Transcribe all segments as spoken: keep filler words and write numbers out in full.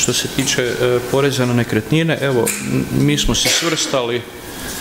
što se tiče e, poreza na nekretnine, evo, mi smo se svrstali e,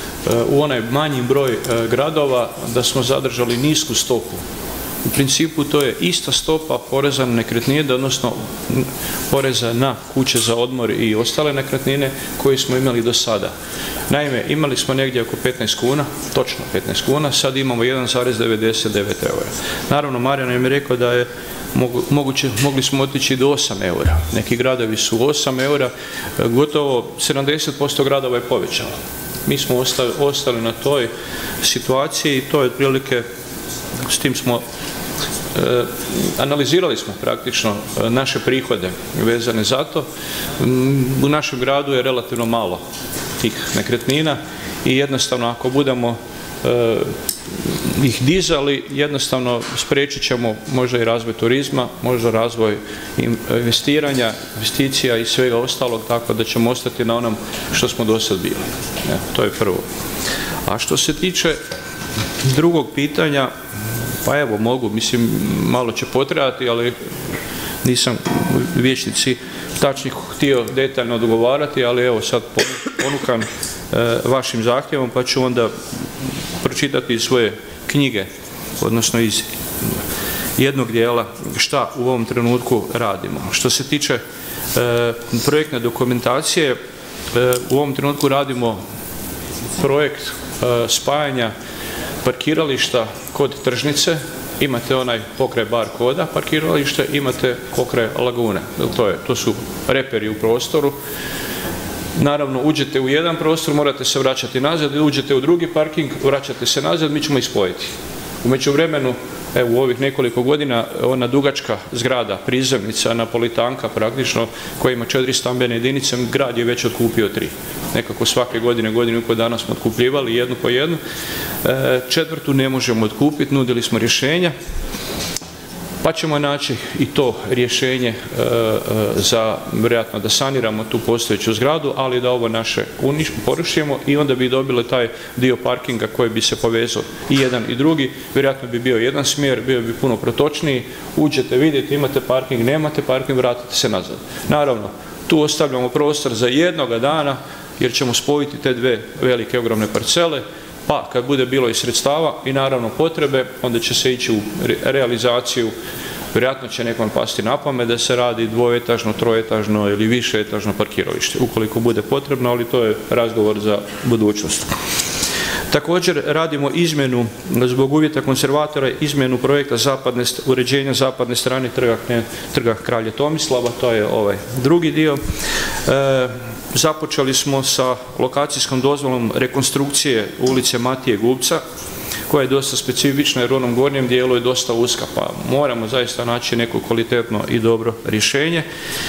u onaj manji broj e, gradova da smo zadržali nisku stopu. U principu to je ista stopa poreza na nekretnine, odnosno poreza na kuće za odmor i ostale nekretnine koje smo imali do sada. Naime, imali smo negdje oko petnaest kuna, točno petnaest kuna, sad imamo jedan zarez devedeset devet eura. Naravno, Marijan je mi rekao da je moguće, mogli smo otići do osam eura. Neki gradovi su osam eura, gotovo sedamdeset posto gradova je povećalo. Mi smo ostali, ostali na toj situaciji i to je otprilike, s tim smo e, analizirali smo praktično e, naše prihode vezane za to. U našem gradu je relativno malo tih nekretnina i jednostavno ako budemo e, ih dizali, jednostavno spriječit ćemo možda i razvoj turizma, možda razvoj investiranja, investicija i svega ostalog, tako da ćemo ostati na onom što smo do sad bili. Ja, to je prvo. A što se tiče drugog pitanja, pa evo mogu, mislim, malo će potrebati, ali nisam vijećnici tačnih htio detaljno odgovarati, ali evo sad ponukan e, vašim zahtjevom, pa ću onda pročitati iz svoje knjige, odnosno iz jednog dijela šta u ovom trenutku radimo. Što se tiče e, projektne dokumentacije, e, u ovom trenutku radimo projekt e, spajanja parkirališta kod tržnice. Imate onaj pokraj bar koda parkiralište, imate pokraj lagune. To, je, to su reperi u prostoru. Naravno, uđete u jedan prostor, morate se vraćati nazad, uđete u drugi parking, vraćate se nazad, mi ćemo ih spojiti. U međuvremenu, evo, u ovih nekoliko godina, ona dugačka zgrada, prizemnica, Napolitanka praktično, koja ima četiri stambene jedinice, grad je već otkupio tri. Nekako svake godine, godinu i pol dana smo otkupljivali jednu po jednu. E, četvrtu ne možemo otkupiti, nudili smo rješenja, pa ćemo naći i to rješenje e, e, za, vjerojatno, da saniramo tu postojeću zgradu, ali da ovo naše porušimo i onda bi dobili taj dio parkinga koji bi se povezao i jedan i drugi. Vjerojatno bi bio jedan smjer, bio bi puno protočniji. Uđete, vidite, imate parking, nemate parking, vratite se nazad. Naravno, tu ostavljamo prostor za jednoga dana, jer ćemo spojiti te dve velike, ogromne parcele, pa kad bude bilo i sredstava i naravno potrebe, onda će se ići u realizaciju. Vjerojatno će nekom pasti na pamet da se radi dvoetažno, troetažno ili višeetažno parkiralište, ukoliko bude potrebno, ali to je razgovor za budućnost. Također radimo izmjenu, zbog uvjeta konzervatora, izmjenu projekta zapadne, uređenja zapadne strane trga, trga Kralja Tomislava, to je ovaj drugi dio. E, započeli smo sa lokacijskom dozvolom rekonstrukcije ulice Matije Gubca, koja je dosta specifična jer u onom gornjem dijelu je dosta uska, pa moramo zaista naći neko kvalitetno i dobro rješenje.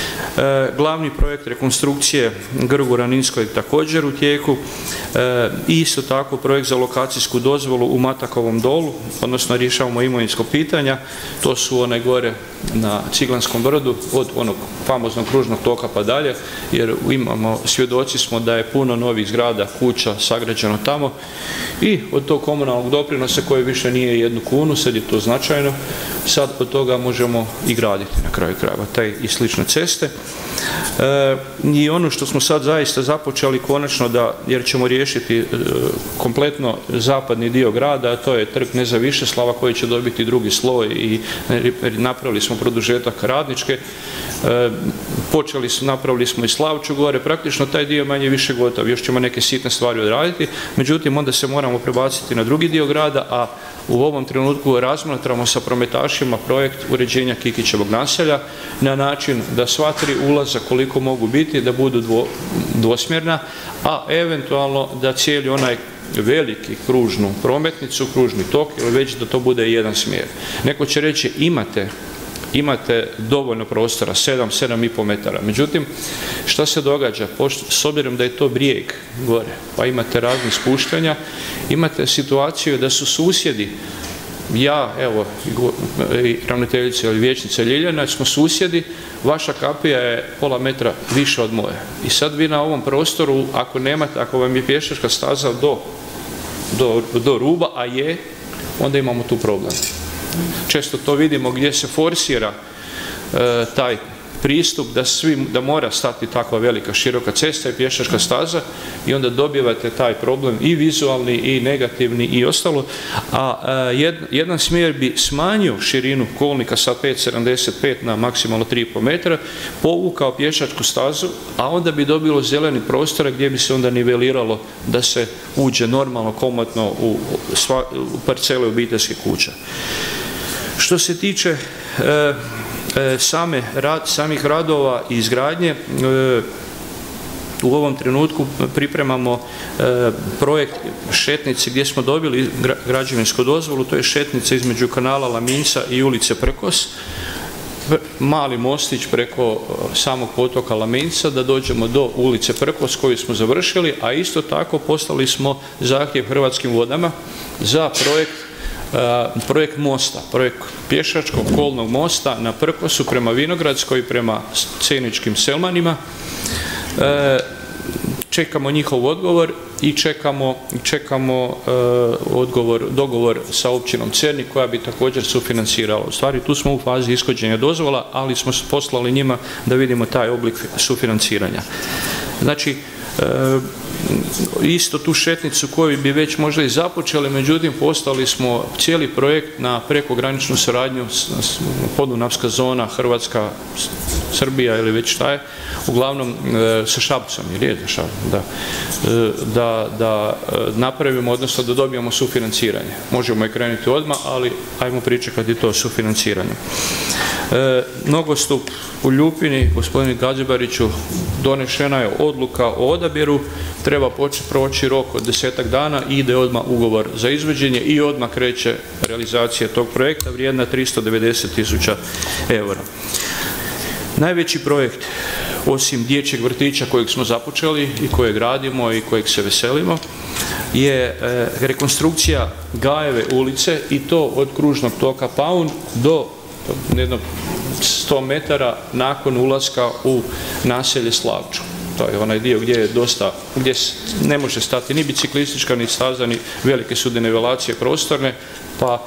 E, glavni projekt rekonstrukcije Grgura-Ninskoj je također u tijeku e, i isto tako projekt za lokacijsku dozvolu u Matakovom dolu, odnosno rješavamo imovinsko pitanja, to su one gore na Ciglanskom brdu, od onog famoznog kružnog toka pa dalje, jer imamo, svjedoci smo da je puno novih zgrada, kuća sagrađeno tamo i od tog komunalnog doprinosa koji više nije jednu kunu, sad je to značajno, sad od toga možemo i graditi na kraju krajeva taj i slične ceste. E, I ono što smo sad zaista započeli konačno, da, jer ćemo riješiti e, kompletno zapadni dio grada, a to je trg Kneza Višeslava koji će dobiti drugi sloj i napravili smo produžetak Radničke, e, počeli su, napravili smo i Slavču gore, praktično taj dio manje više gotov, još ćemo neke sitne stvari odraditi, međutim onda se moramo prebaciti na drugi dio grada, a u ovom trenutku razmatramo sa prometašima projekt uređenja Kikićevog naselja na način da sva tri ulaza koliko mogu biti, da budu dvo, dvosmjerna, a eventualno da cijeli onaj veliki kružnu prometnicu, kružni tok, ili već da to bude jedan smjer. Neko će reći imate imate dovoljno prostora, sedam, sedam i pol metara. Međutim, šta se događa? Pošto, s obzirom da je to brijeg gore, pa imate raznih spuštanja, imate situaciju da su susjedi, ja, evo, i ravnateljica ili vijećnica Ljiljana, smo susjedi, vaša kapija je pola metra više od moje. I sad vi na ovom prostoru, ako nemate, ako vam je pješačka staza do, do, do ruba, a je, onda imamo tu problem. Često to vidimo gdje se forsira e, taj pristup da, svi, da mora stati takva velika široka cesta i pješačka staza i onda dobivate taj problem i vizualni i negativni i ostalo, a jed, jedan smjer bi smanjio širinu kolnika sa pet zarez sedamdeset pet na maksimalno tri i pol metra, povukao pješačku stazu, a onda bi dobilo zeleni prostor gdje bi se onda niveliralo da se uđe normalno, komotno u, sva, u parcele obiteljskih kuća. Što se tiče e, e, same rad, samih radova i izgradnje, e, u ovom trenutku pripremamo e, projekt šetnice gdje smo dobili gra, građevinsku dozvolu, to je šetnica između kanala Laminca i ulice Prkos, mali mostić preko samog potoka Laminca da dođemo do ulice Prkos koju smo završili, a isto tako poslali smo zahtjev Hrvatskim vodama za projekt Uh, projekt mosta, projekt pješačkog kolnog mosta na Prkosu prema Vinogradskoj i prema Ceničkim Selmanima. Uh, čekamo njihov odgovor i čekamo, čekamo uh, odgovor, dogovor sa općinom Cernik koja bi također sufinancirala. U stvari tu smo u fazi ishođenja dozvola, ali smo poslali njima da vidimo taj oblik sufinanciranja. Znači, uh, isto tu šetnicu koju bi već možda i započeli, međutim poslali smo cijeli projekt na prekograničnu suradnju, podunavska zona, Hrvatska, Srbija ili već šta je, uglavnom e, sa Šapcom, jer je za Šapcom, da, e, da, da napravimo, odnosno da dobijemo sufinanciranje. Možemo i krenuti odmah, ali ajmo pričekati to sufinanciranje. E, nogostup u Ljupini, gospodine Gazibariću, donešena je odluka o odabiru, treba početi proći rok od desetak dana i ide odmah ugovor za izvođenje i odmah kreće realizacija tog projekta vrijedna tristo devedeset tisuća eura. Najveći projekt, osim dječjeg vrtića kojeg smo započeli i kojeg radimo i kojeg se veselimo, je e, rekonstrukcija Gajeve ulice i to od kružnog toka Paun do jedno sto metara nakon ulaska u naselje Slavču. To je onaj dio gdje je dosta, gdje ne može stati ni biciklistička, ni staza, ni velike su denivelacije prostorne, pa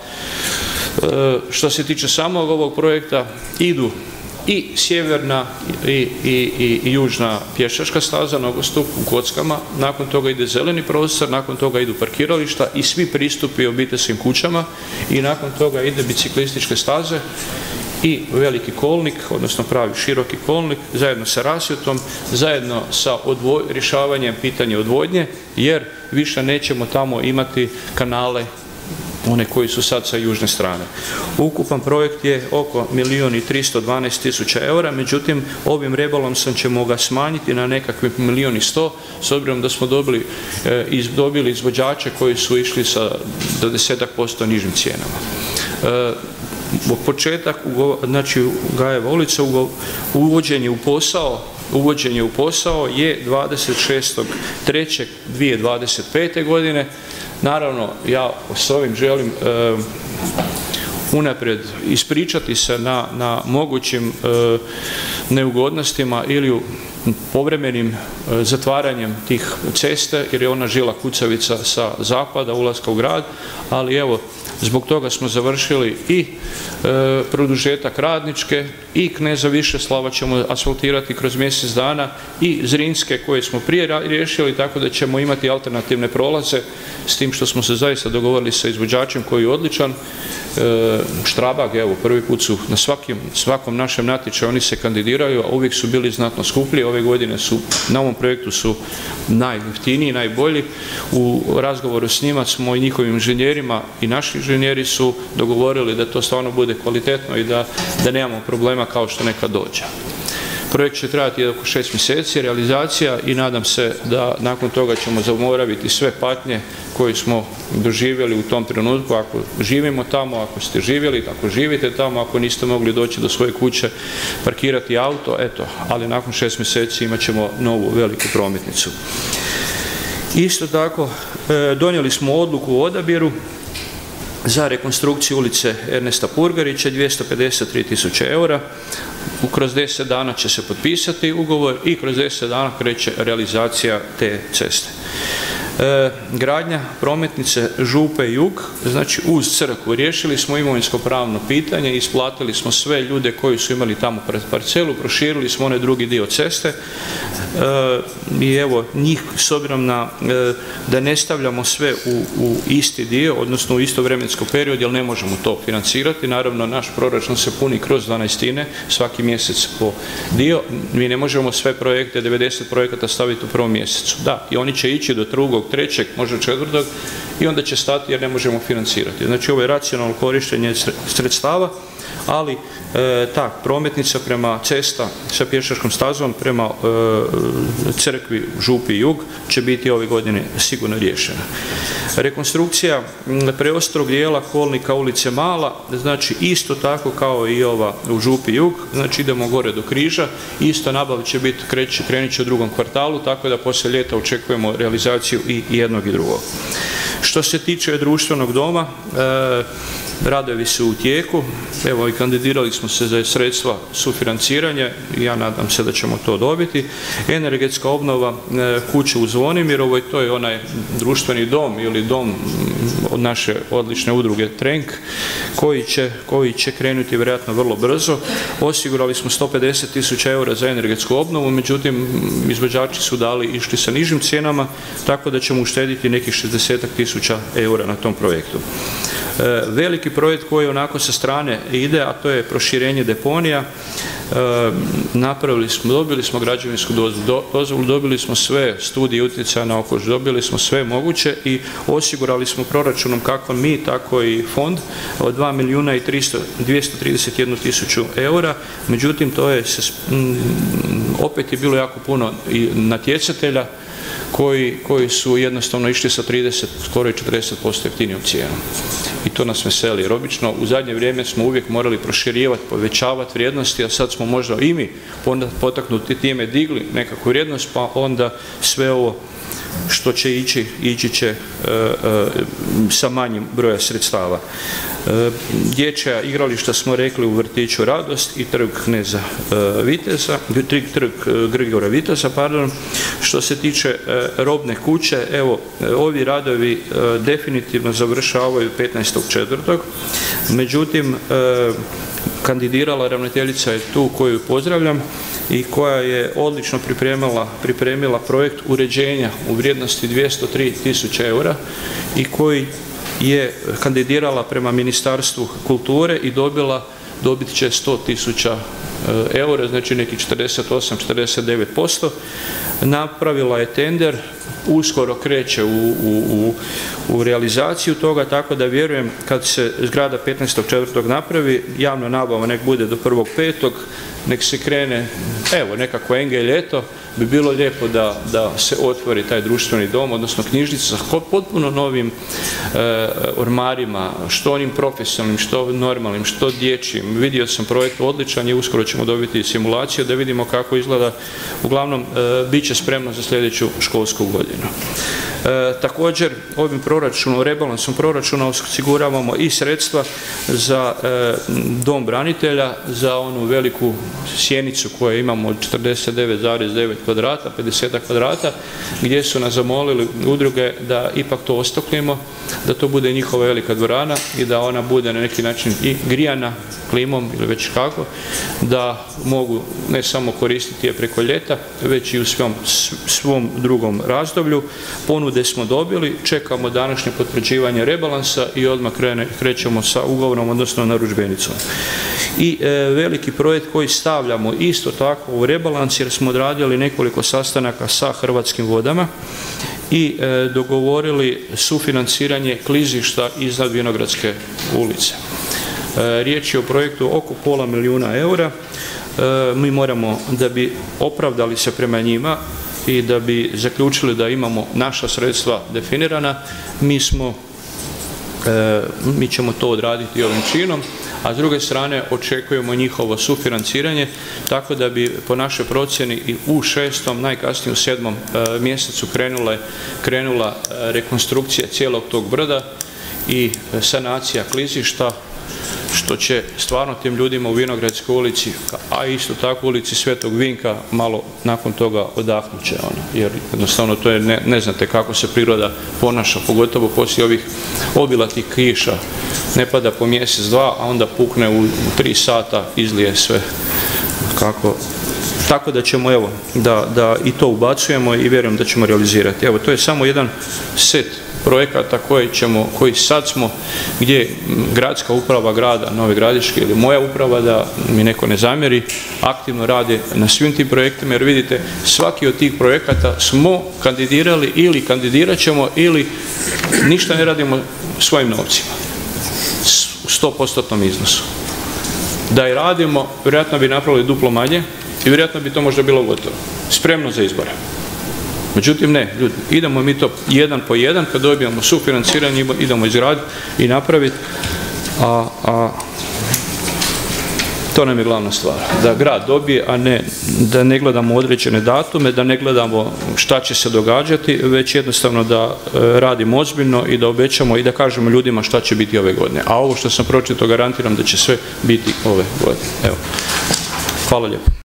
što se tiče samog ovog projekta idu i sjeverna i, i, i, i južna pješačka staza, nogostup u kockama, nakon toga ide zeleni prostor, nakon toga idu parkirališta i svi pristupi obiteljskim kućama i nakon toga ide biciklističke staze i veliki kolnik, odnosno pravi široki kolnik, zajedno sa rasvjetom, zajedno sa odvoj, rješavanjem pitanja odvodnje, jer više nećemo tamo imati kanale, one koji su sad sa južne strane. Ukupan projekt je oko milijun i tristo dvanaest tisuća eura, međutim ovim rebalansom ćemo ga smanjiti na nekakvih milijun i sto, s obzirom da smo dobili, e, iz, dobili izvođače koji su išli sa dvadesetak posto nižim cijenama. E, početak, znači Gajeva ulica, uvođenje u posao, uvođenje u posao je dvadeset šestog trećeg dvije tisuće dvadeset pete. godine. Naravno, ja s ovim želim e, unaprijed ispričati se na, na mogućim e, neugodnostima ili povremenim e, zatvaranjem tih ceste, jer je ona žila kucavica sa zapada, ulaska u grad, ali evo, zbog toga smo završili i e, produžetak Radničke i Kneza Višeslava ćemo asfaltirati kroz mjesec dana i Zrinske koje smo prije riješili, tako da ćemo imati alternativne prolaze, s tim što smo se zaista dogovorili sa izvođačem koji je odličan. E, Štrabag, evo, prvi put su na svakim, svakom našem natječaju, oni se kandidiraju, a uvijek su bili znatno skuplji, ove godine su, na ovom projektu su najjeftiniji, najbolji. U razgovoru s njima smo i njihovim inženjerima i naši inženjeri su dogovorili da to stvarno bude kvalitetno i da, da nemamo problema kao što nekad dođe. Projekt će trajati oko šest mjeseci, realizacija, i nadam se da nakon toga ćemo zaboraviti sve patnje koje smo doživjeli u tom trenutku. Ako živimo tamo, ako ste živjeli, ako živite tamo, ako niste mogli doći do svoje kuće, parkirati auto, eto, ali nakon šest mjeseci imat ćemo novu veliku prometnicu. Isto tako, donijeli smo odluku o odabiru za rekonstrukciju ulice Ernesta Purgarića, dvjesto pedeset tri tisuće eura. Kroz deset dana će se potpisati ugovor i kroz deset dana kreće realizacija te ceste. Gradnja prometnice Župe-Jug, znači uz crkvu. Riješili smo imovinsko-pravno pitanje, isplatili smo sve ljude koji su imali tamo parcelu, proširili smo onaj drugi dio ceste i evo njih, s obzirom na da ne stavljamo sve u, u isti dio, odnosno u isto vremensko period, jer ne možemo to financirati. Naravno, naš proračun se puni kroz dvanaestine, svaki mjesec po dio. Mi ne možemo sve projekte, devedeset projekata staviti u prvom mjesecu. Da, i oni će ići do drugog, trećeg, možda četvrtog i onda će stati jer ne možemo financirati. Znači, ovo je racionalno korištenje sredstava, ali e, ta prometnica prema cesta sa pješačkom stazom prema e, crkvi Župi Jug će biti ove godine sigurno riješena. Rekonstrukcija preostrog dijela kolnika ulice Mala, znači isto tako kao i ova u Župi Jug, znači idemo gore do križa, isto nabava će biti, krenut će u drugom kvartalu, tako da poslije ljeta očekujemo realizaciju i jednog i drugog. Što se tiče društvenog doma, e, radovi su u tijeku, evo i kandidirali smo se za sredstva sufinanciranja i ja nadam se da ćemo to dobiti. Energetska obnova e, kuće u Zvonimirovoj, to je onaj društveni dom ili dom od naše odlične udruge Trenk, koji će, koji će krenuti vjerojatno vrlo brzo. Osigurali smo sto pedeset tisuća eura za energetsku obnovu, međutim izvođači su dali, išli sa nižim cijenama, tako da ćemo uštediti nekih šezdeset tisuća eura na tom projektu. E, veliki projekt koji onako sa strane ide, a to je proširenje deponija. E, napravili smo, dobili smo građevinsku dozvolu, dobili smo sve studije utjecaja na okoliš, dobili smo sve moguće i osigurali smo proračunom kako mi, tako i fond od dva milijuna i dvjesto trideset jednu tisuću eura. Međutim, to je, opet je bilo jako puno i natjecatelja Koji, koji su jednostavno išli sa trideset, skoro i četrdeset posto jeftinijom cijenom. I to nas veseli, jer obično u zadnje vrijeme smo uvijek morali proširivati, povećavati vrijednosti, a sad smo možda i mi potaknuti time digli nekakvu vrijednost, pa onda sve ovo što će ići, ići će e, e, sa manjim broja sredstava. E, dječja igrališta smo rekli u vrtiću Radost i trg Kneza e, Viteza, trg Grigora Viteza, pardon. Što se tiče e, robne kuće, evo, ovi radovi e, definitivno završavaju petnaestog četvrtog Međutim, e, kandidirala ravnateljica je tu koju pozdravljam i koja je odlično pripremila, pripremila projekt uređenja u vrijednosti dvjesto tri tisuće eura i koji je kandidirala prema Ministarstvu kulture i dobila, dobit će sto tisuća eura, znači neki četrdeset osam do četrdeset devet posto. Napravila je tender, uskoro kreće u, u, u, u realizaciju toga, tako da vjerujem kad se zgrada petnaestog četvrtog napravi, javna nabava nek bude do prvog petog nek se krene, evo, nekako engel ljeto, bi bilo lijepo da, da se otvori taj društveni dom, odnosno knjižnica sa potpuno novim e, ormarima, što onim profesionalnim, što normalnim, što dječjim. Vidio sam projekt odličan i uskoro ćemo dobiti simulaciju da vidimo kako izgleda. Uglavnom, e, bit će spremno za sljedeću školsku godinu. E, također, ovim proračunom, rebalansom proračuna osiguravamo i sredstva za e, dom branitelja, za onu veliku sjenicu koju imamo od četrdeset devet zarez devet kvadrata, pedeset kvadrata, gdje su nas zamolili udruge da ipak to ostoklimo, da to bude njihova velika dvorana i da ona bude na neki način i grijana klimom ili već kako, da mogu ne samo koristiti je preko ljeta, već i u svom, svom drugom razdoblju. Ponude smo dobili, čekamo današnje potvrđivanje rebalansa i odmah krene, krećemo sa ugovorom, odnosno narudžbenicom. I e, veliki projekt koji stavljamo isto tako u rebalans, jer smo odradili nekoliko sastanaka sa Hrvatskim vodama i e, dogovorili sufinanciranje klizišta iznad Vinogradske ulice. E, riječ je o projektu oko pola milijuna eura. E, mi moramo, da bi opravdali se prema njima i da bi zaključili da imamo naša sredstva definirana, mi smo e, mi ćemo to odraditi ovim činom, a s druge strane očekujemo njihovo sufinanciranje, tako da bi po našoj procjeni i u šestom, najkasnije u sedmom e, mjesecu krenula, krenula rekonstrukcija cijelog tog brda i sanacija klizišta, što će stvarno tim ljudima u Vinogradskoj ulici, a isto tako u ulici Svetog Vinka, malo nakon toga odahnuće će ono, jer jednostavno to je, ne, ne znate kako se priroda ponaša, pogotovo poslije ovih obilatih kiša, ne pada po mjesec, dva, a onda pukne u, u tri sata, izlije sve kako. Tako da ćemo, evo, da, da i to ubacujemo i vjerujem da ćemo realizirati. Evo, to je samo jedan set projekata koji ćemo, koji sad smo, gdje gradska uprava grada Nove Gradiške ili moja uprava, da mi neko ne zamjeri, aktivno radi na svim tim projektima, jer vidite, svaki od tih projekata smo kandidirali ili kandidirat ćemo ili ništa ne radimo svojim novcima, u sto postotnom iznosu. Da i radimo, vjerojatno bi napravili duplo manje i vjerojatno bi to možda bilo gotovo, spremno za izbore. Međutim, ne, ljudi, idemo mi to jedan po jedan, kad dobijamo sufinanciranje, idemo izgraditi i napraviti, a, a to nam je glavna stvar, da grad dobije, a ne da ne gledamo određene datume, da ne gledamo šta će se događati, već jednostavno da e, radimo ozbiljno i da obećamo i da kažemo ljudima šta će biti ove godine. A ovo što sam pročitao garantiram da će sve biti ove godine. Evo, hvala lijepo.